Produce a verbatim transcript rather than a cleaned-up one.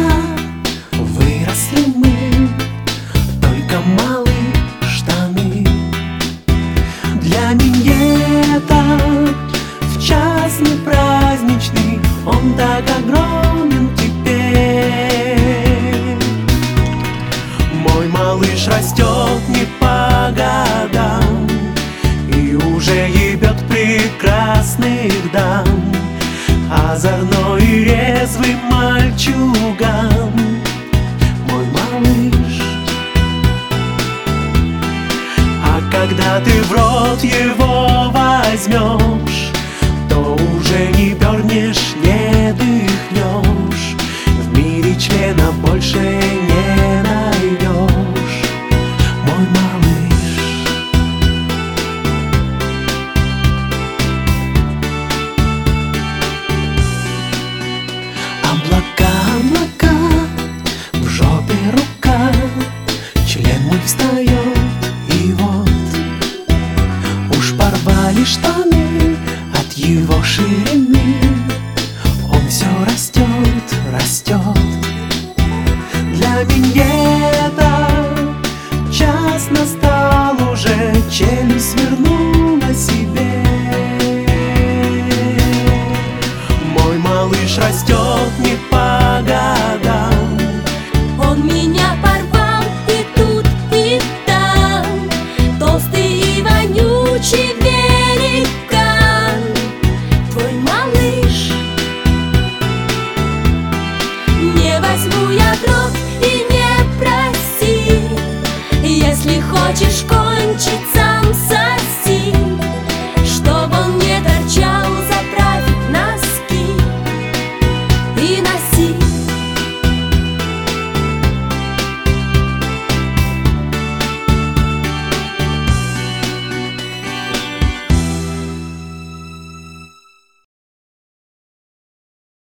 выросли мы, только малы штаны. Для миньета в час непраздничный он так огромен теперь. Мой малыш растет не по годам и уже ебет прекрасных дам. Озорной и резвый мальчуган, мой малыш. А когда ты в рот его возьмешь, то уже не пернешь, не дыхнешь. В мире члена больше не найдешь, мой малыш. Облака, облака, в жопе рука, член мой встает, и вот уж порвали штаны от его ширины. Он все растет, растет. Для миньета час настал уже, челюсть свернула себе.